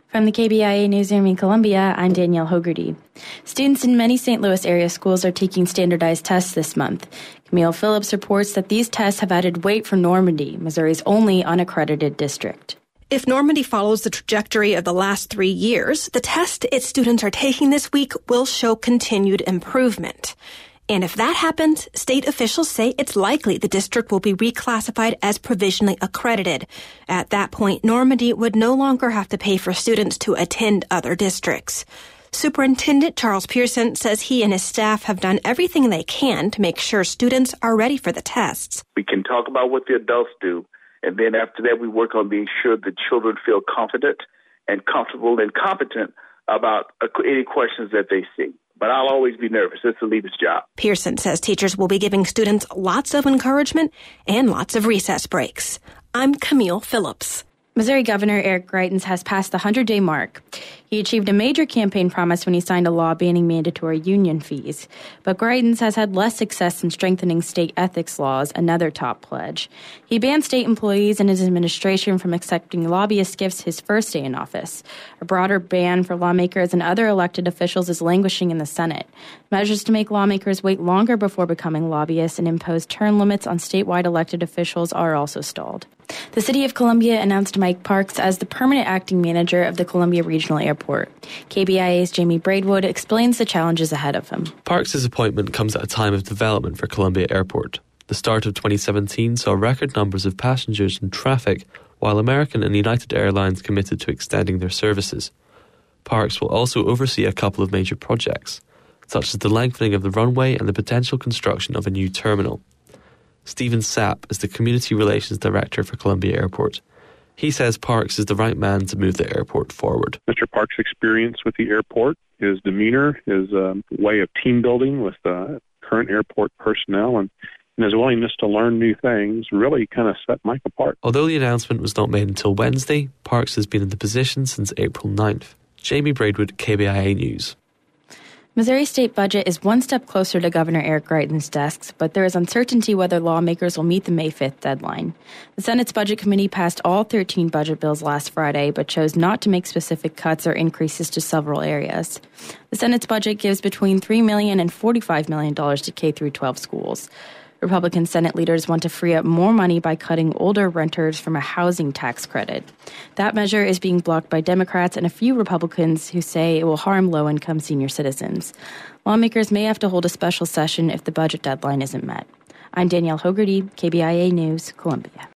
From the KBIA newsroom in Columbia, I'm Danielle Hogarty. Students in many St. Louis area schools are taking standardized tests this month. Camille Phillips reports that these tests have added weight for Normandy, Missouri's only unaccredited district. If Normandy follows the trajectory of the last 3 years, the test its students are taking this week will show continued improvement. And if that happens, state officials say it's likely the district will be reclassified as provisionally accredited. At that point, Normandy would no longer have to pay for students to attend other districts. Superintendent Charles Pearson says he and his staff have done everything they can to make sure students are ready for the tests. We can talk about what the adults do, and then after that we work on being sure the children feel confident and comfortable and competent about any questions that they see. But I'll always be nervous. It's the leader's job. Pearson says teachers will be giving students lots of encouragement and lots of recess breaks. I'm Camille Phillips. Missouri Governor Eric Greitens has passed the 100-day mark. He achieved a major campaign promise when he signed a law banning mandatory union fees. But Greitens has had less success in strengthening state ethics laws, another top pledge. He banned state employees and his administration from accepting lobbyist gifts his first day in office. A broader ban for lawmakers and other elected officials is languishing in the Senate. Measures to make lawmakers wait longer before becoming lobbyists and impose term limits on statewide elected officials are also stalled. The City of Columbia announced Mike Parks as the permanent acting manager of the Columbia Regional Airport. KBIA's Jamie Braidwood explains the challenges ahead of him. Parks' appointment comes at a time of development for Columbia Airport. The start of 2017 saw record numbers of passengers and traffic, while American and United Airlines committed to extending their services. Parks will also oversee a couple of major projects, such as the lengthening of the runway and the potential construction of a new terminal. Stephen Sapp is the Community Relations Director for Columbia Airport. He says Parks is the right man to move the airport forward. Mr. Parks' experience with the airport, his demeanor, his way of team building with current airport personnel, and his willingness to learn new things really kind of set Mike apart. Although the announcement was not made until Wednesday, Parks has been in the position since April 9th. Jamie Braidwood, KBIA News. Missouri's state budget is one step closer to Governor Eric Greitens' desk, but there is uncertainty whether lawmakers will meet the May 5th deadline. The Senate's Budget Committee passed all 13 budget bills last Friday, but chose not to make specific cuts or increases to several areas. The Senate's budget gives between $3 million and $45 million to K-12 schools. Republican Senate leaders want to free up more money by cutting older renters from a housing tax credit. That measure is being blocked by Democrats and a few Republicans who say it will harm low-income senior citizens. Lawmakers may have to hold a special session if the budget deadline isn't met. I'm Danielle Hogarty, KBIA News, Columbia.